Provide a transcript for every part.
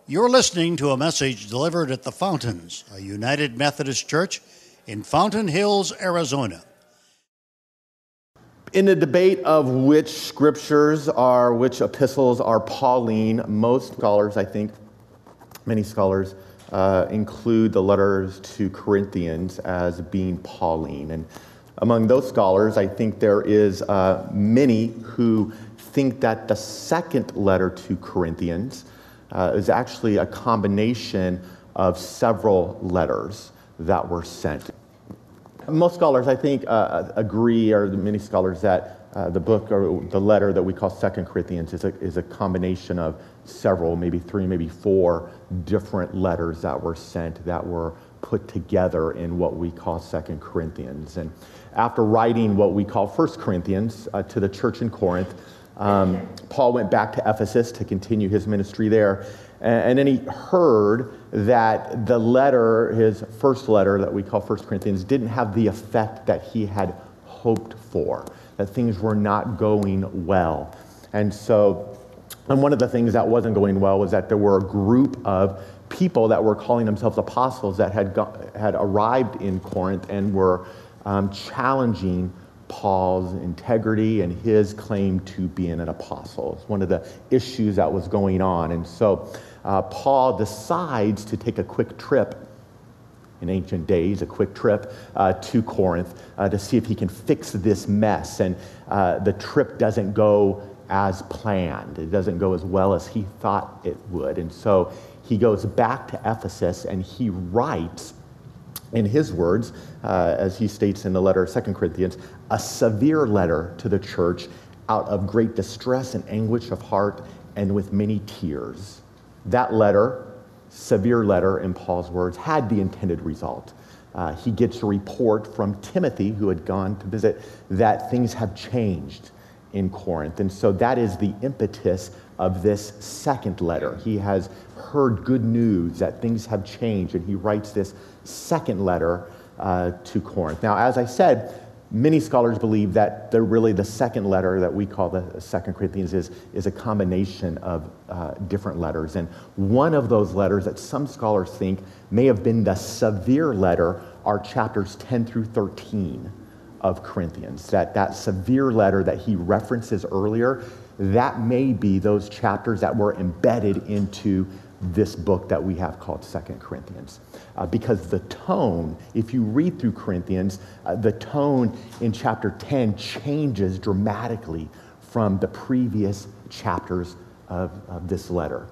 You're listening to a message delivered at the Fountains, a United Methodist Church in Fountain Hills, Arizona. In the debate of which epistles are Pauline, most scholars, I think, many scholars, include the letters to Corinthians as being Pauline. And among those scholars, I think there is many who think that the second letter to Corinthians is actually a combination of several letters that were sent. Most scholars, I think, agree, or many scholars, that the book or the letter that we call 2 Corinthians is a combination of several, maybe 3, maybe 4 different letters that were sent that were put together in what we call 2 Corinthians. And after writing what we call 1 Corinthians to the church in Corinth, Paul went back to Ephesus to continue his ministry there. And then he heard that the letter, his first letter that we call 1 Corinthians, didn't have the effect that he had hoped for, that things were not going well. And one of the things that wasn't going well was that there were a group of people that were calling themselves apostles that had arrived in Corinth and were challenging Paul's integrity and his claim to being an apostle. It's one of the issues that was going on. And so Paul decides to take a quick trip, in ancient days, to Corinth to see if he can fix this mess. And the trip doesn't go as planned. It doesn't go as well as he thought it would. And so he goes back to Ephesus and he writes, in his words, as he states in the letter of 2 Corinthians, a severe letter to the church out of great distress and anguish of heart and with many tears. That letter, severe letter in Paul's words, had the intended result. He gets a report from Timothy, who had gone to visit, that things have changed in Corinth. And so that is the impetus of this second letter. He has heard good news that things have changed, and he writes this second letter to Corinth. Now, as I said, many scholars believe that the second letter that we call the 2 Corinthians is a combination of different letters. And one of those letters that some scholars think may have been the severe letter are chapters 10 through 13 of Corinthians. That severe letter that he references earlier, that may be those chapters that were embedded into this book that we have called 2 Corinthians. Because the tone, if you read through Corinthians, the tone in chapter 10 changes dramatically from the previous chapters of this letter.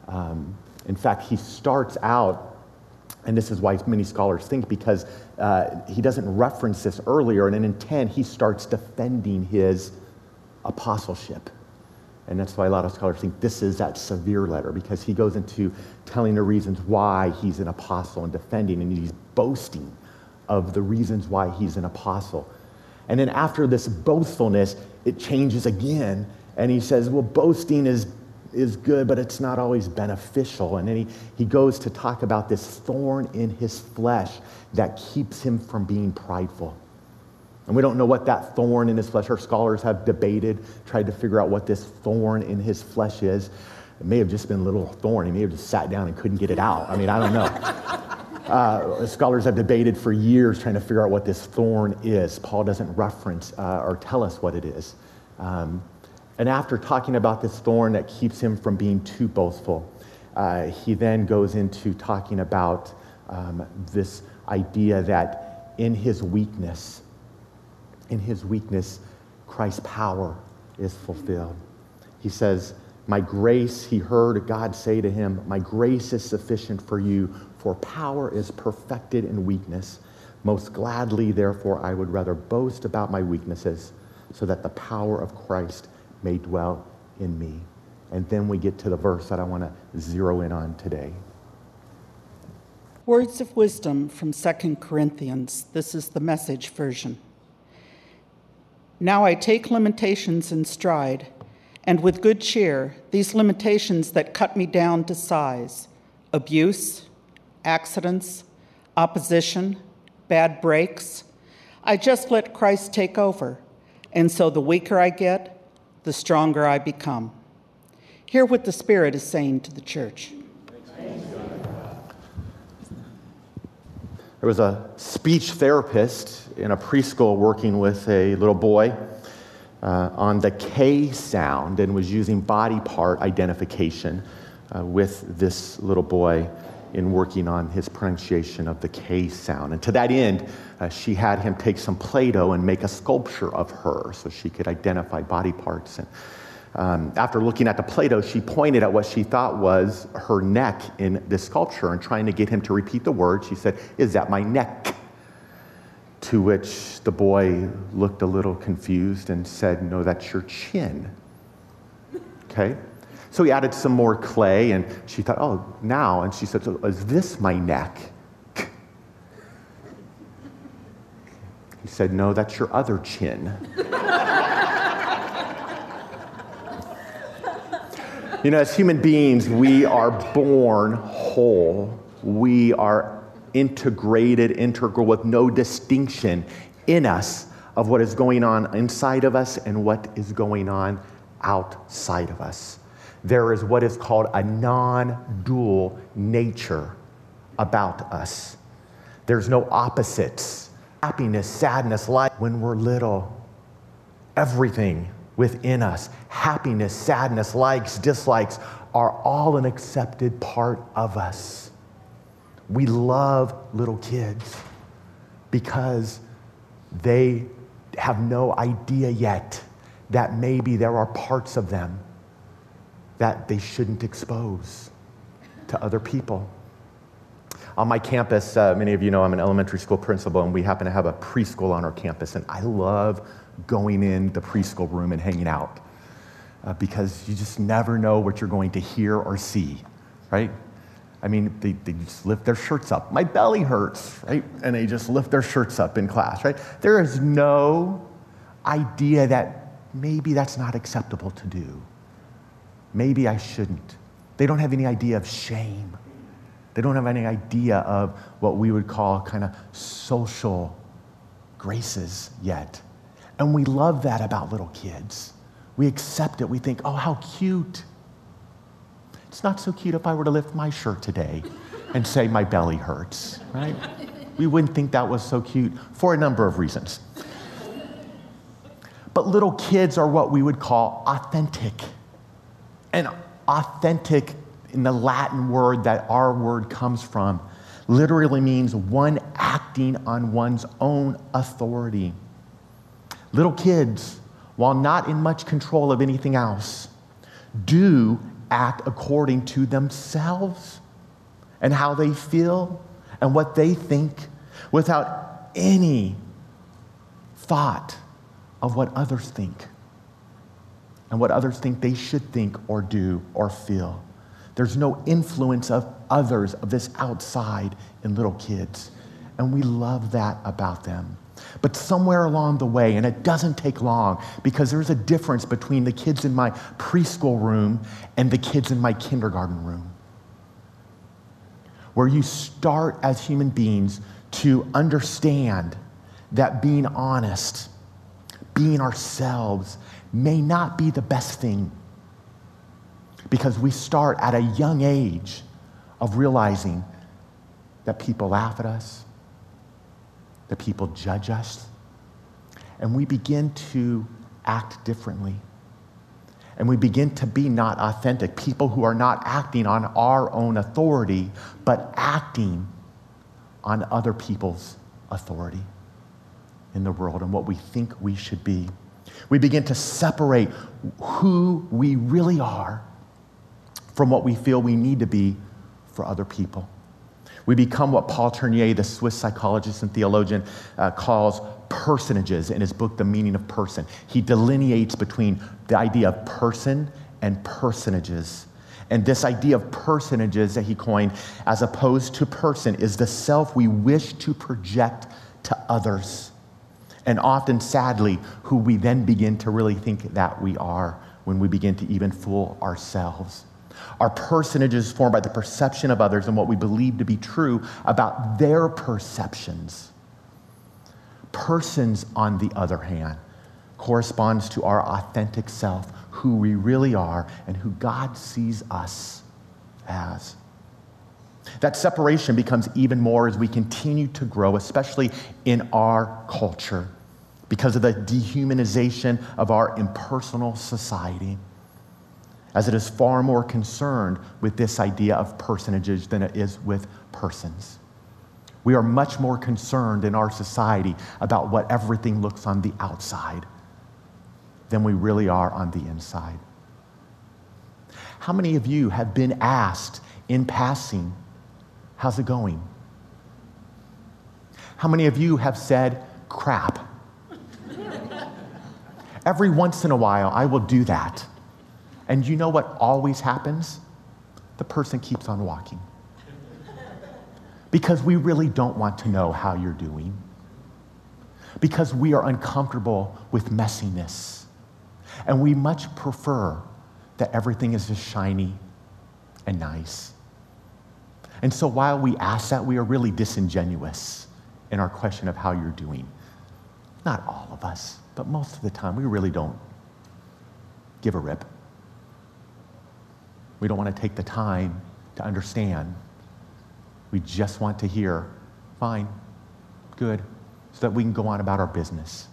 In fact, he starts out, and this is why many scholars think, because he doesn't reference this earlier, and then in 10 he starts defending his apostleship. And that's why a lot of scholars think this is that severe letter, because he goes into telling the reasons why he's an apostle and defending, and he's boasting of the reasons why he's an apostle. And then after this boastfulness, it changes again, and he says, well, boasting is good, but it's not always beneficial. And then he goes to talk about this thorn in his flesh that keeps him from being prideful. And we don't know what that thorn in his flesh, our scholars have debated, tried to figure out what this thorn in his flesh is. It may have just been a little thorn. He may have just sat down and couldn't get it out. I mean, I don't know. Scholars have debated for years trying to figure out what this thorn is. Paul doesn't reference or tell us what it is. And after talking about this thorn that keeps him from being too boastful, he then goes into talking about this idea that in his weakness, Christ's power is fulfilled. He says, my grace, he heard God say to him, my grace is sufficient for you, for power is perfected in weakness. Most gladly, therefore, I would rather boast about my weaknesses, so that the power of Christ may dwell in me. And then we get to the verse that I want to zero in on today. Words of wisdom from 2 Corinthians. This is the Message version. Now I take limitations in stride, and with good cheer, these limitations that cut me down to size, abuse, accidents, opposition, bad breaks. I just let Christ take over, and so the weaker I get, the stronger I become. Hear what the Spirit is saying to the church. Thanks, There was a speech therapist in a preschool working with a little boy on the K sound and was using body part identification with this little boy in working on his pronunciation of the K sound. And to that end, she had him take some Play-Doh and make a sculpture of her so she could identify body parts. And after looking at the Play-Doh, she pointed at what she thought was her neck in this sculpture and trying to get him to repeat the word. She said, "Is that my neck?" To which the boy looked a little confused and said, "No, that's your chin." Okay? So he added some more clay, and she thought, "Oh, now." And she said, "So is this my neck?" He said, "No, that's your other chin." You know, as human beings, we are born whole. We are integrated, integral, with no distinction in us of what is going on inside of us and what is going on outside of us. There is what is called a non-dual nature about us. There's no opposites. Happiness, sadness, life. When we're little, everything within us, happiness, sadness, likes, dislikes, are all an accepted part of us. We love little kids because they have no idea yet that maybe there are parts of them that they shouldn't expose to other people. On my campus, many of you know I'm an elementary school principal, and we happen to have a preschool on our campus, and I love going in the preschool room and hanging out because you just never know what you're going to hear or see, right? I mean, they just lift their shirts up. My belly hurts, right? And they just lift their shirts up in class, right? There is no idea that maybe that's not acceptable to do. Maybe I shouldn't. They don't have any idea of shame. They don't have any idea of what we would call kind of social graces yet. And we love that about little kids. We accept it. We think, oh, how cute. It's not so cute if I were to lift my shirt today and say my belly hurts, right? We wouldn't think that was so cute for a number of reasons. But little kids are what we would call authentic. And authentic, in the Latin word that our word comes from, literally means one acting on one's own authority. Little kids, while not in much control of anything else, do act according to themselves and how they feel and what they think without any thought of what others think and what others think they should think or do or feel. There's no influence of others, of this outside, in little kids. And we love that about them. But somewhere along the way, and it doesn't take long, because there's a difference between the kids in my preschool room and the kids in my kindergarten room, where you start as human beings to understand that being honest, being ourselves, may not be the best thing. Because we start at a young age of realizing that people laugh at us, that people judge us, and we begin to act differently. And we begin to be not authentic, people who are not acting on our own authority, but acting on other people's authority in the world and what we think we should be. We begin to separate who we really are from what we feel we need to be for other people. We become what Paul Tournier, the Swiss psychologist and theologian, calls personages in his book, The Meaning of Person. He delineates between the idea of person and personages. And this idea of personages that he coined, as opposed to person, is the self we wish to project to others. And often, sadly, who we then begin to really think that we are when we begin to even fool ourselves. Our personage is formed by the perception of others and what we believe to be true about their perceptions. Persons, on the other hand, corresponds to our authentic self, who we really are and who God sees us as. That separation becomes even more as we continue to grow, especially in our culture, because of the dehumanization of our impersonal society, as it is far more concerned with this idea of personages than it is with persons. We are much more concerned in our society about what everything looks on the outside than we really are on the inside. How many of you have been asked in passing, "How's it going?" How many of you have said, "Crap"? Every once in a while, I will do that. And you know what always happens? The person keeps on walking. Because we really don't want to know how you're doing. Because we are uncomfortable with messiness. And we much prefer that everything is just shiny and nice. And so while we ask that, we are really disingenuous in our question of how you're doing. Not all of us, but most of the time, we really don't give a rip. We don't want to take the time to understand. We just want to hear, "Fine, good," so that we can go on about our business.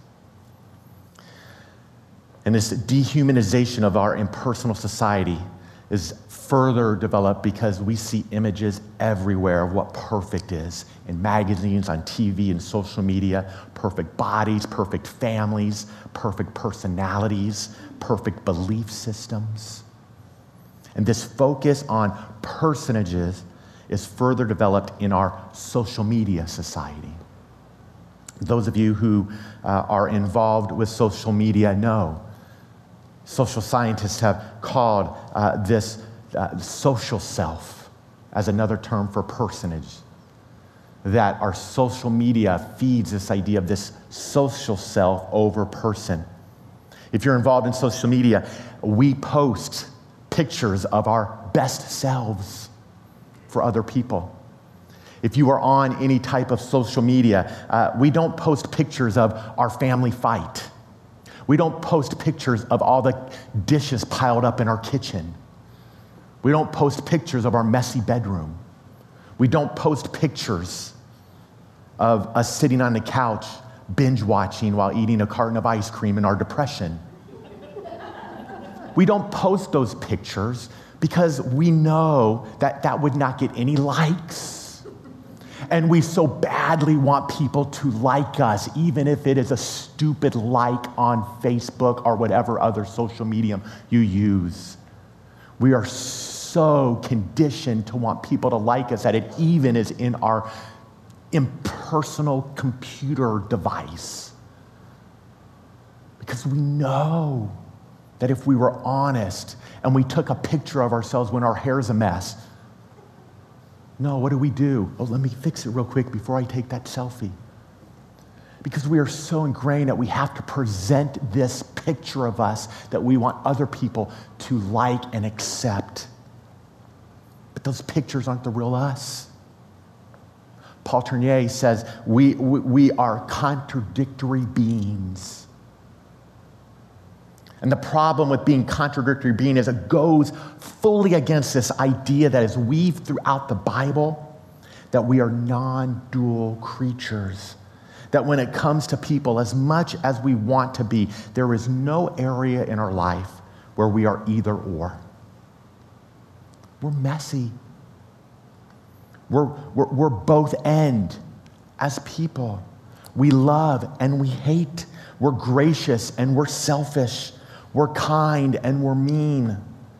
And this dehumanization of our impersonal society is further developed because we see images everywhere of what perfect is in magazines, on TV, and social media. Perfect bodies, perfect families, perfect personalities, perfect belief systems. And this focus on personages is further developed in our social media society. Those of you who are involved with social media know social scientists have called this social self as another term for personage. That our social media feeds this idea of this social self over person. If you're involved in social media, we post pictures of our best selves for other people. If you are on any type of social media, we don't post pictures of our family fight. We don't post pictures of all the dishes piled up in our kitchen. We don't post pictures of our messy bedroom. We don't post pictures of us sitting on the couch binge watching while eating a carton of ice cream in our depression. We don't post those pictures because we know that that would not get any likes. And we so badly want people to like us, even if it is a stupid like on Facebook or whatever other social medium you use. We are so conditioned to want people to like us that it even is in our impersonal computer device. Because we know that if we were honest and we took a picture of ourselves when our hair's a mess, no, what do? Oh, let me fix it real quick before I take that selfie. Because we are so ingrained that we have to present this picture of us that we want other people to like and accept. But those pictures aren't the real us. Paul Tournier says we are contradictory beings. And the problem with being contradictory being is it goes fully against this idea that is weaved throughout the Bible, that we are non-dual creatures. That when it comes to people, as much as we want to be, there is no area in our life where we are either or. We're messy. We're both end as people. We love and we hate. We're gracious and we're selfish. We're kind and we're mean.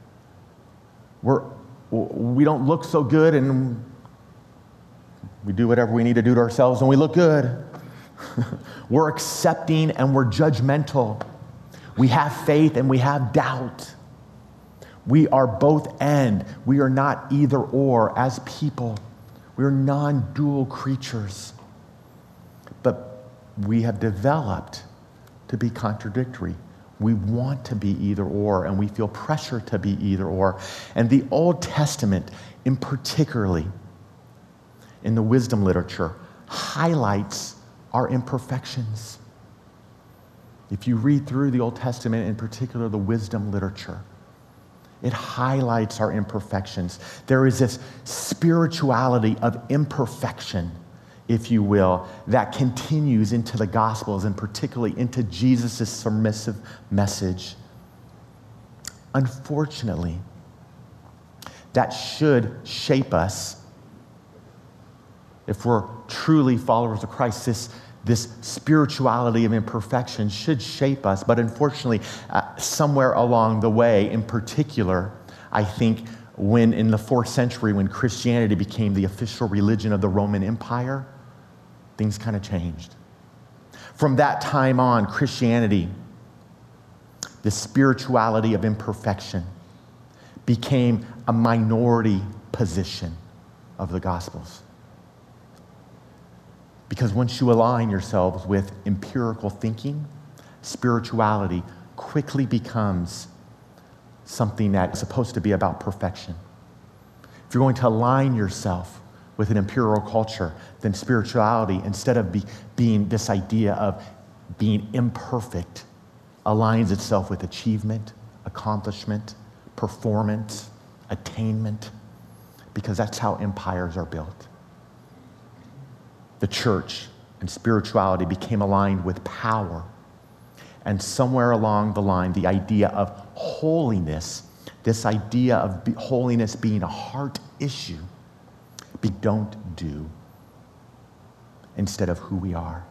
We don't look so good and we do whatever we need to do to ourselves and we look good. We're accepting and we're judgmental. We have faith and we have doubt. We are both and. We are not either or as people. We are non-dual creatures. But we have developed to be contradictory. We want to be either or, and we feel pressure to be either or. And the Old Testament, in particularly in the wisdom literature, highlights our imperfections. If you read through the Old Testament, in particular the wisdom literature, It highlights our imperfections. There is this spirituality of imperfection, if you will, that continues into the Gospels and particularly into Jesus' submissive message. Unfortunately, that should shape us. If we're truly followers of Christ, this spirituality of imperfection should shape us. But unfortunately, somewhere along the way, in particular, I think when in the 4th century, when Christianity became the official religion of the Roman Empire, things kind of changed. From that time on, Christianity, the spirituality of imperfection, became a minority position of the Gospels. Because once you align yourselves with empirical thinking, spirituality quickly becomes something that's supposed to be about perfection. If you're going to align yourself with an imperial culture, then spirituality, instead of being this idea of being imperfect, aligns itself with achievement, accomplishment, performance, attainment, because that's how empires are built. The church and spirituality became aligned with power. And somewhere along the line, the idea of holiness, this idea of holiness being a heart issue, be don't do instead of who we are.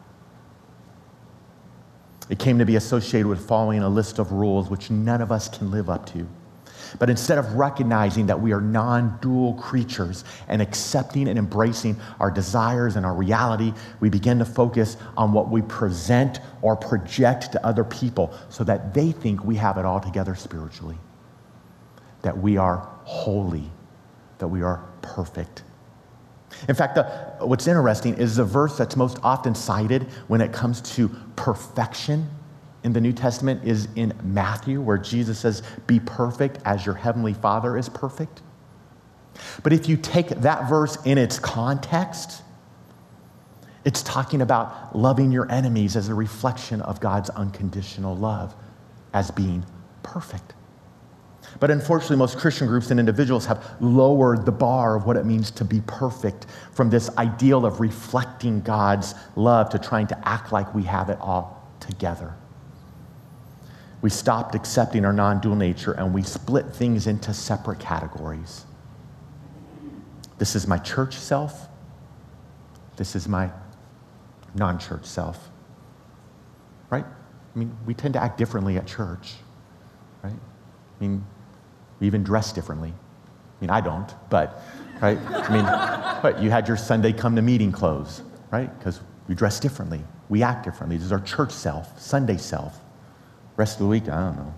It came to be associated with following a list of rules which none of us can live up to. But instead of recognizing that we are non-dual creatures and accepting and embracing our desires and our reality, we begin to focus on what we present or project to other people so that they think we have it all together spiritually, that we are holy, that we are perfect. In fact, what's interesting is the verse that's most often cited when it comes to perfection in the New Testament is in Matthew, where Jesus says, "Be perfect as your heavenly Father is perfect." But if you take that verse in its context, it's talking about loving your enemies as a reflection of God's unconditional love, as being perfect. But unfortunately, most Christian groups and individuals have lowered the bar of what it means to be perfect from this ideal of reflecting God's love to trying to act like we have it all together. We stopped accepting our non-dual nature and we split things into separate categories. This is my church self. This is my non-church self. Right? I mean, we tend to act differently at church. Right? I mean, we even dress differently. I mean, I don't, but, right? I mean, what, you had your Sunday come to meeting clothes, right? Because we dress differently. We act differently. This is our church self, Sunday self. Rest of the week, I don't know.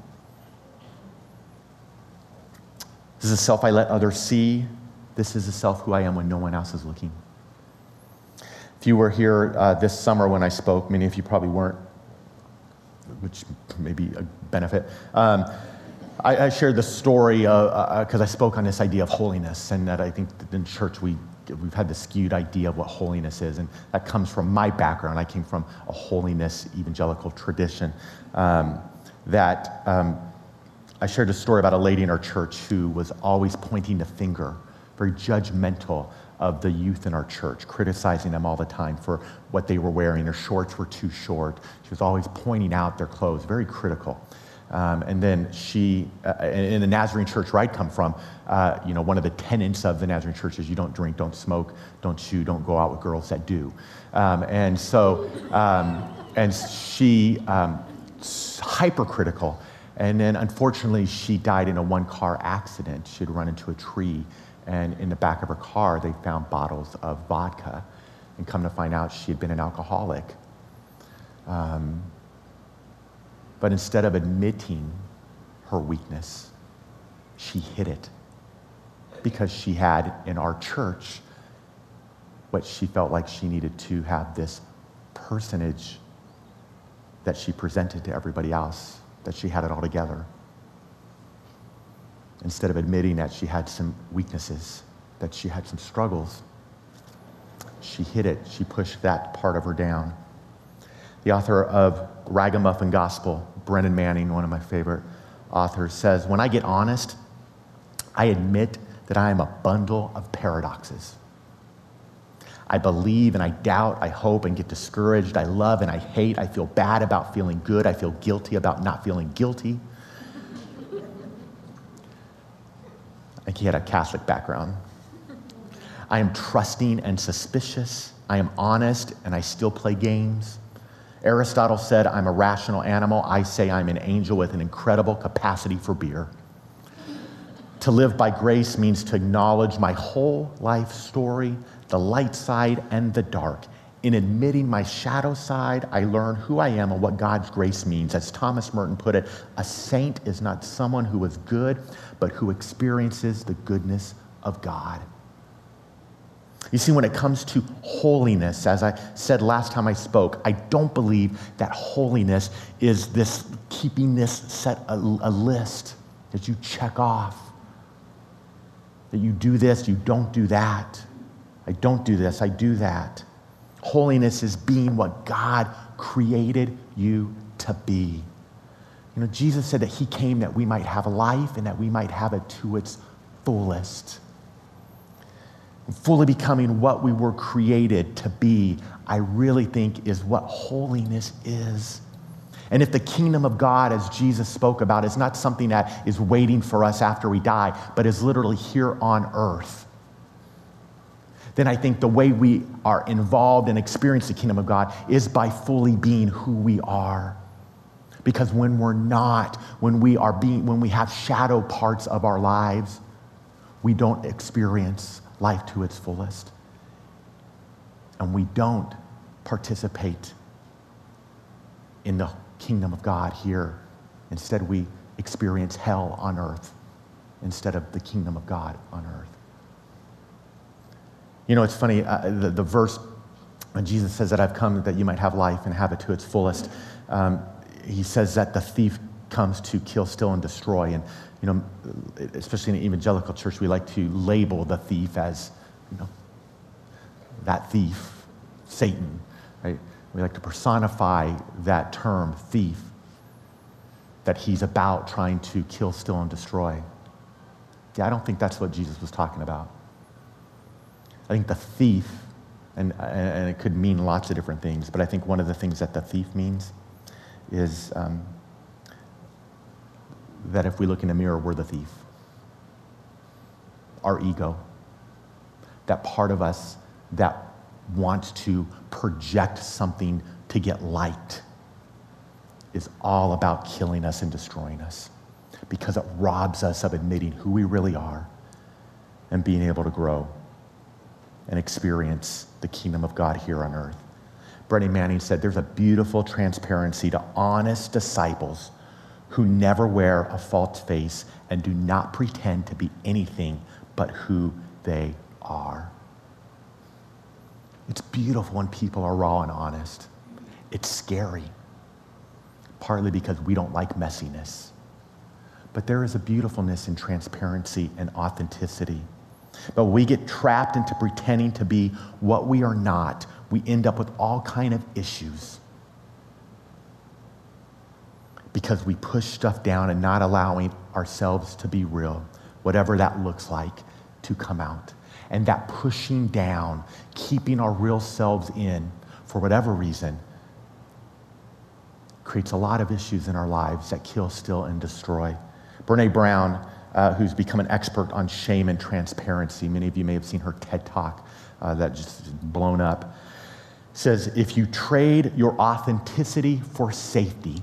This is a self I let others see. This is the self who I am when no one else is looking. If you were here this summer when I spoke, many of you probably weren't, which may be a benefit. I shared the story because I spoke on this idea of holiness, and that I think that in church we've had this skewed idea of what holiness is, and that comes from my background. I came from a holiness evangelical tradition. I shared a story about a lady in our church who was always pointing the finger, very judgmental of the youth in our church, criticizing them all the time for what they were wearing. Their shorts were too short. She was always pointing out their clothes, very critical. And then she, in the Nazarene church where I'd come from, one of the tenets of the Nazarene church is you don't drink, don't smoke, don't chew, don't go out with girls that do. And she, hypercritical. And then unfortunately, she died in a one-car accident. She had run into a tree, and in the back of her car, they found bottles of vodka. And come to find out, she had been an alcoholic. But instead of admitting her weakness, she hid it because she had in our church what she felt like she needed to have this personage that she presented to everybody else, that she had it all together. Instead of admitting that she had some weaknesses, that she had some struggles, she hid it. She pushed that part of her down. The author of Ragamuffin Gospel, Brennan Manning, one of my favorite authors, says, "When I get honest, I admit that I am a bundle of paradoxes. I believe and I doubt, I hope and get discouraged. I love and I hate. I feel bad about feeling good. I feel guilty about not feeling guilty. I think he had a Catholic background. I am trusting and suspicious. I am honest and I still play games. Aristotle said I'm a rational animal. I say I'm an angel with an incredible capacity for beer. To live by grace means to acknowledge my whole life story, the light side and the dark. In admitting my shadow side, I learn who I am and what God's grace means. As Thomas Merton put it, a saint is not someone who is good, but who experiences the goodness of God. You see, when it comes to holiness, as I said last time I spoke, I don't believe that holiness is this keeping this set a list that you check off. That you do this, you don't do that. I don't do this, I do that. Holiness is being what God created you to be. You know, Jesus said that he came that we might have life and that we might have it to its fullest. Fully becoming what we were created to be, I really think is what holiness is. And if the kingdom of God, as Jesus spoke about, is not something that is waiting for us after we die, but is literally here on earth, then I think the way we are involved and experience the kingdom of God is by fully being who we are. Because when we're not, when we have shadow parts of our lives, we don't experience life to its fullest. And we don't participate in the kingdom of God here. Instead, we experience hell on earth instead of the kingdom of God on earth. You know, it's funny, the verse when Jesus says that I've come that you might have life and have it to its fullest, he says that the thief comes to kill, steal, and destroy. And, you know, especially in an evangelical church, we like to label the thief as, you know, that thief, Satan, right? We like to personify that term, thief, that he's about trying to kill, steal, and destroy. Yeah, I don't think that's what Jesus was talking about. I think the thief, and it could mean lots of different things, but I think one of the things that the thief means is that if we look in a mirror, we're the thief. Our ego, that part of us that wants to project something to get liked, is all about killing us and destroying us because it robs us of admitting who we really are and being able to grow and experience the kingdom of God here on earth. Brennan Manning said there's a beautiful transparency to honest disciples who never wear a false face and do not pretend to be anything but who they are. It's beautiful when people are raw and honest. It's scary, partly because we don't like messiness. But there is a beautifulness in transparency and authenticity. But when we get trapped into pretending to be what we are not, we end up with all kind of issues because we push stuff down and not allowing ourselves to be real, whatever that looks like, to come out. And that pushing down, keeping our real selves in for whatever reason, creates a lot of issues in our lives that kill, steal, and destroy. Brene Brown, who's become an expert on shame and transparency. Many of you may have seen her TED Talk that just blown up. Says, if you trade your authenticity for safety,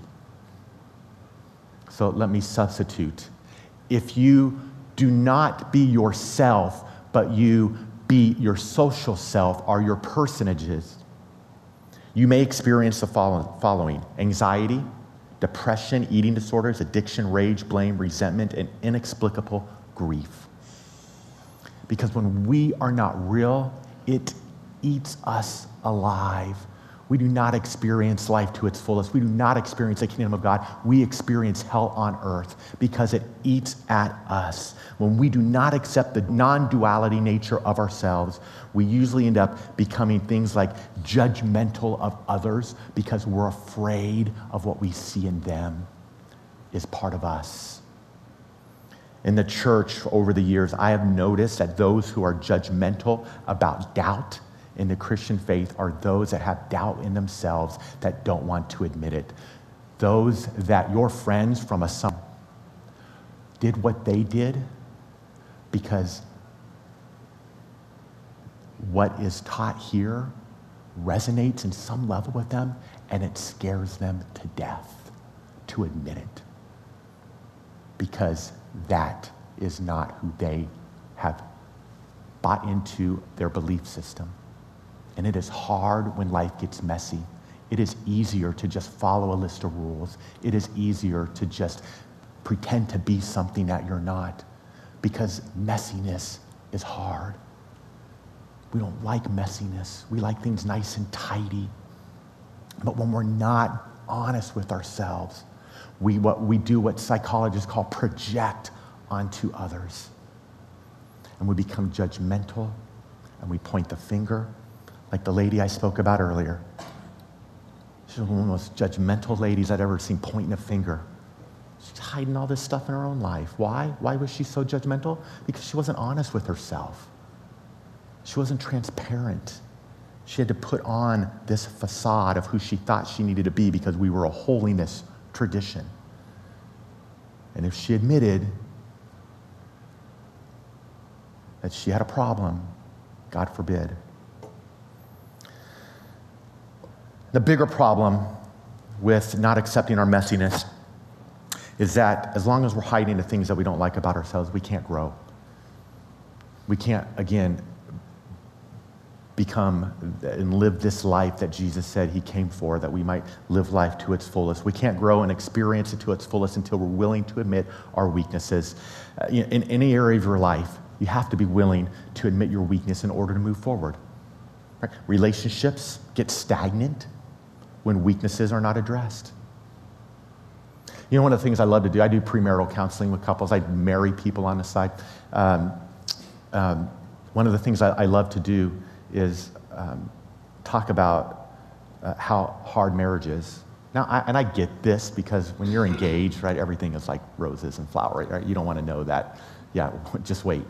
so let me substitute. If you do not be yourself, but you be your social self or your personages, you may experience the following: anxiety, depression, eating disorders, addiction, rage, blame, resentment, and inexplicable grief. Because when we are not real, it eats us alive. We do not experience life to its fullest. We do not experience the kingdom of God. We experience hell on earth because it eats at us. When we do not accept the non-duality nature of ourselves, we usually end up becoming things like judgmental of others because we're afraid of what we see in them is part of us. In the church over the years, I have noticed that those who are judgmental about doubt in the Christian faith are those that have doubt in themselves that don't want to admit it. Those that your friends from a son did what they did because what is taught here resonates in some level with them, and it scares them to death to admit it, because that is not who they have bought into their belief system. And it is hard when life gets messy. It is easier to just follow a list of rules. It is easier to just pretend to be something that you're not, because messiness is hard. We don't like messiness. We like things nice and tidy. But when we're not honest with ourselves, we do what psychologists call project onto others. And we become judgmental, and we point the finger, like the lady I spoke about earlier. She's one of the most judgmental ladies I'd ever seen, pointing a finger. She's hiding all this stuff in her own life. Why? Why was she so judgmental? Because she wasn't honest with herself. She wasn't transparent. She had to put on this facade of who she thought she needed to be because we were a holiness tradition. And if she admitted that she had a problem, God forbid. The bigger problem with not accepting our messiness is that as long as we're hiding the things that we don't like about ourselves, we can't grow. We can't, again, become and live this life that Jesus said he came for, that we might live life to its fullest. We can't grow and experience it to its fullest until we're willing to admit our weaknesses. In any area of your life, you have to be willing to admit your weakness in order to move forward. Right? Relationships get stagnant when weaknesses are not addressed. You know, one of the things I love to do, I do premarital counseling with couples. I marry people on the side. One of the things I love to do is talk about how hard marriage is. Now, I get this because when you're engaged, right, everything is like roses and flowers, right? You don't want to know that. Yeah, just wait.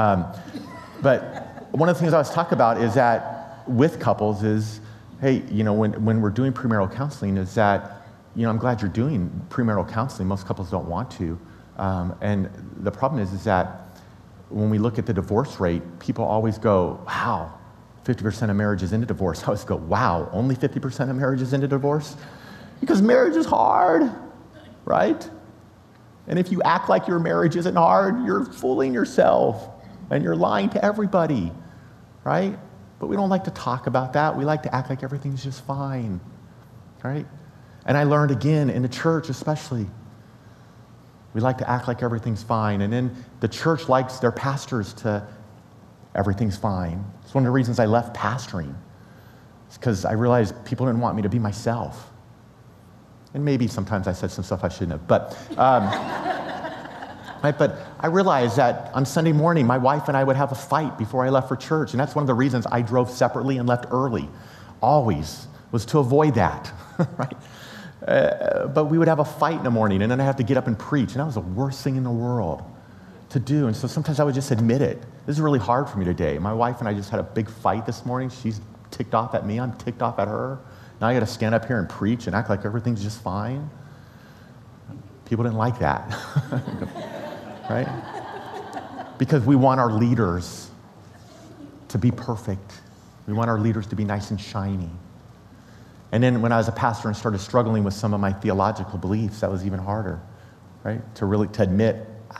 But one of the things I was talking about is that with couples is, hey, you know, when we're doing premarital counseling is that, you know, I'm glad you're doing premarital counseling. Most couples don't want to. And the problem is that when we look at the divorce rate, people always go, wow, 50% of marriages end in divorce. I always go, wow, only 50% of marriages end in divorce? Because marriage is hard, right? And if you act like your marriage isn't hard, you're fooling yourself and you're lying to everybody, right? But we don't like to talk about that. We like to act like everything's just fine, right? And I learned again in the church especially, we like to act like everything's fine. And then the church likes their pastors to, everything's fine. It's one of the reasons I left pastoring. It's because I realized people didn't want me to be myself. And maybe sometimes I said some stuff I shouldn't have. But, right, but I realized that on Sunday morning, my wife and I would have a fight before I left for church. And that's one of the reasons I drove separately and left early. Always was to avoid that, right? But we would have a fight in the morning, and then I have to get up and preach. And that was the worst thing in the world to do. And so sometimes I would just admit it. This is really hard for me today. My wife and I just had a big fight this morning. She's ticked off at me. I'm ticked off at her. Now I got to stand up here and preach and act like everything's just fine. People didn't like that, right? Because we want our leaders to be perfect. We want our leaders to be nice and shiny. And then when I was a pastor and started struggling with some of my theological beliefs, that was even harder, right? To admit,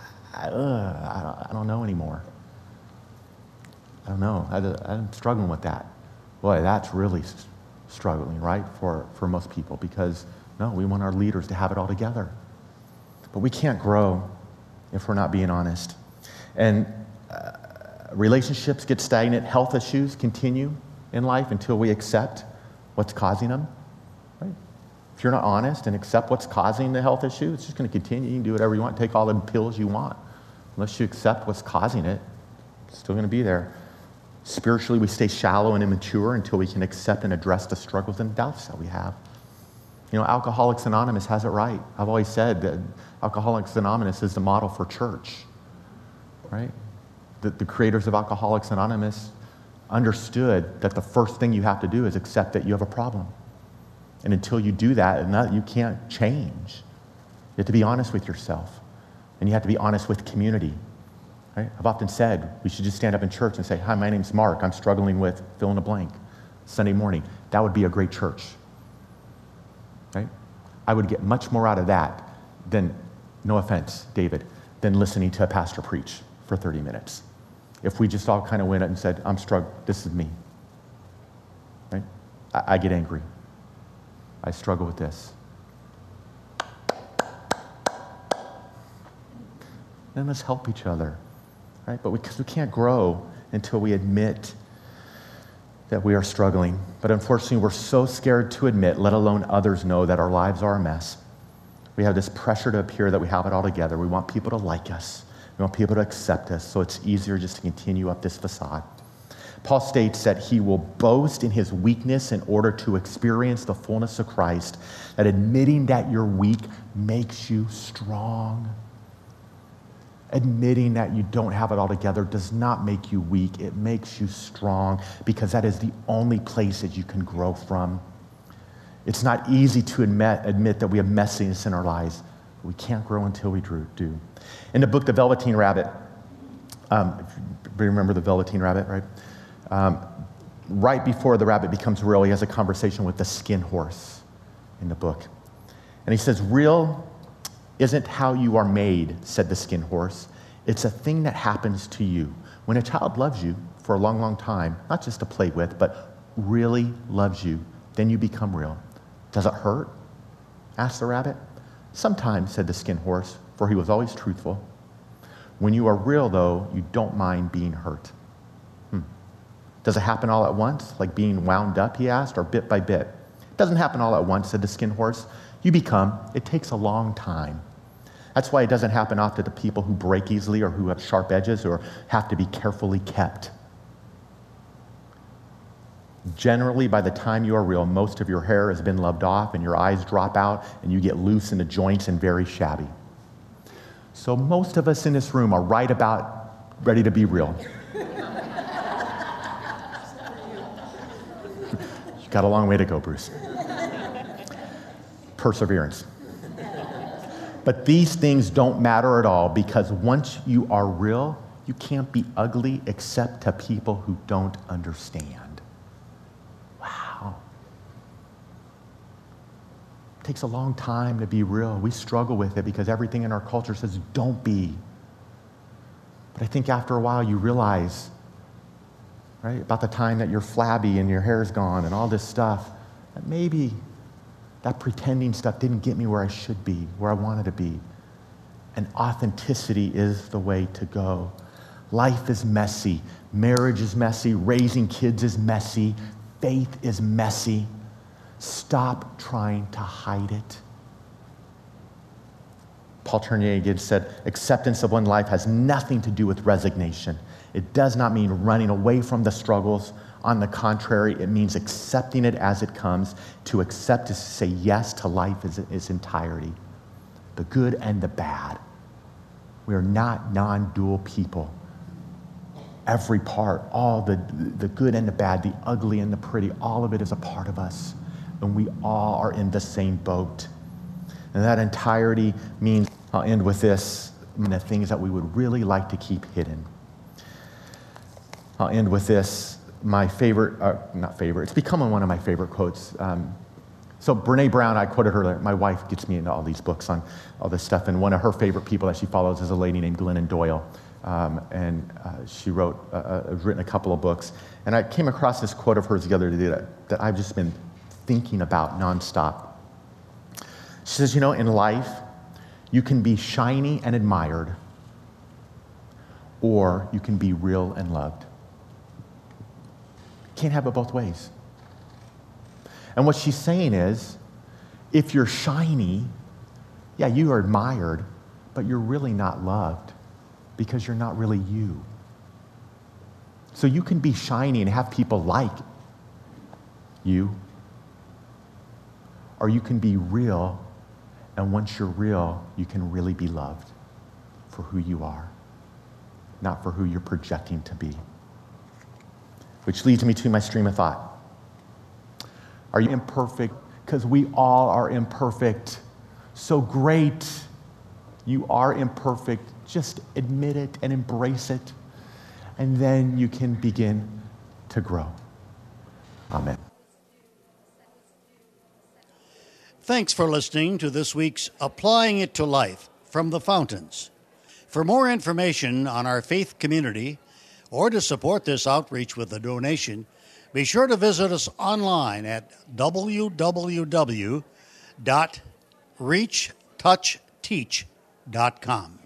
I don't know anymore. I don't know. I'm struggling with that. Boy, that's really struggling, right, for most people, because, no, we want our leaders to have it all together. But we can't grow if we're not being honest. And relationships get stagnant. Health issues continue in life until we accept what's causing them, right? If you're not honest and accept what's causing the health issue, it's just going to continue. You can do whatever you want, take all the pills you want. Unless you accept what's causing it, it's still going to be there. Spiritually, we stay shallow and immature until we can accept and address the struggles and doubts that we have. You know, Alcoholics Anonymous has it right. I've always said that Alcoholics Anonymous is the model for church. right? The creators of Alcoholics Anonymous understood that the first thing you have to do is accept that you have a problem. And until you do that, you can't change. You have to be honest with yourself. And you have to be honest with community. Right? I've often said we should just stand up in church and say, hi, my name's Mark. I'm struggling with fill in the blank. Sunday morning. That would be a great church. Right? I would get much more out of that than, no offense, David, than listening to a pastor preach for 30 minutes. If we just all kind of went up and said, I'm struggling, this is me. Right? I get angry. I struggle with this. Then let's help each other. Right? But because we can't grow until we admit that we are struggling. But unfortunately, we're so scared to admit, let alone others know, that our lives are a mess. We have this pressure to appear that we have it all together. We want people to like us. We want people to accept us, so it's easier just to continue up this facade. Paul states that he will boast in his weakness in order to experience the fullness of Christ, that admitting that you're weak makes you strong. Admitting that you don't have it all together does not make you weak. It makes you strong, because that is the only place that you can grow from. It's not easy to admit that we have messiness in our lives. We can't grow until we do. In the book, The Velveteen Rabbit, if you remember the Velveteen Rabbit, right? Right before the rabbit becomes real, he has a conversation with the skin horse in the book. And he says, real isn't how you are made, said the skin horse. It's a thing that happens to you. When a child loves you for a long, long time, not just to play with, but really loves you, then you become real. Does it hurt? Asked the rabbit. Sometimes, said the skin horse, for he was always truthful. When you are real, though, you don't mind being hurt. Does it happen all at once, like being wound up, he asked, or bit by bit? It doesn't happen all at once, said the skin horse. It takes a long time. That's why it doesn't happen often to people who break easily or who have sharp edges or have to be carefully kept. Generally, by the time you are real, most of your hair has been loved off and your eyes drop out and you get loose in the joints and very shabby. So most of us in this room are right about ready to be real. You got a long way to go, Bruce. Perseverance. But these things don't matter at all, because once you are real, you can't be ugly except to people who don't understand. Wow. It takes a long time to be real. We struggle with it because everything in our culture says don't be. But I think after a while you realize, right, about the time that you're flabby and your hair's gone and all this stuff, that maybe that pretending stuff didn't get me where I should be, where I wanted to be. And authenticity is the way to go. Life is messy. Marriage is messy. Raising kids is messy. Faith is messy. Stop trying to hide it. Paul Tournier again said, acceptance of one life has nothing to do with resignation. It does not mean running away from the struggles. On the contrary, it means accepting it as it comes. To accept is to say yes to life in its entirety, the good and the bad. We are not non-dual people. Every part, all the good and the bad, the ugly and the pretty, all of it is a part of us. And we all are in the same boat. And that entirety means, I'll end with this, the things that we would really like to keep hidden. I'll end with this. My favorite, it's becoming one of my favorite quotes. So Brene Brown, I quoted her, my wife gets me into all these books on all this stuff, and one of her favorite people that she follows is a lady named Glennon Doyle. She has written a couple of books. And I came across this quote of hers the other day that I've just been thinking about nonstop. She says, in life, you can be shiny and admired, or you can be real and loved. Can't have it both ways. And what she's saying is, if you're shiny, yeah, you are admired, but you're really not loved because you're not really you. So you can be shiny and have people like you, or you can be real, and once you're real, you can really be loved for who you are. not for who you're projecting to be. Which leads me to my stream of thought. Are you imperfect? Because we all are imperfect. So great. You are imperfect. Just admit it and embrace it. And then you can begin to grow. Amen. Thanks for listening to this week's Applying It to Life from the Fountains. For more information on our faith community or to support this outreach with a donation, be sure to visit us online at www.reachtouchteach.com.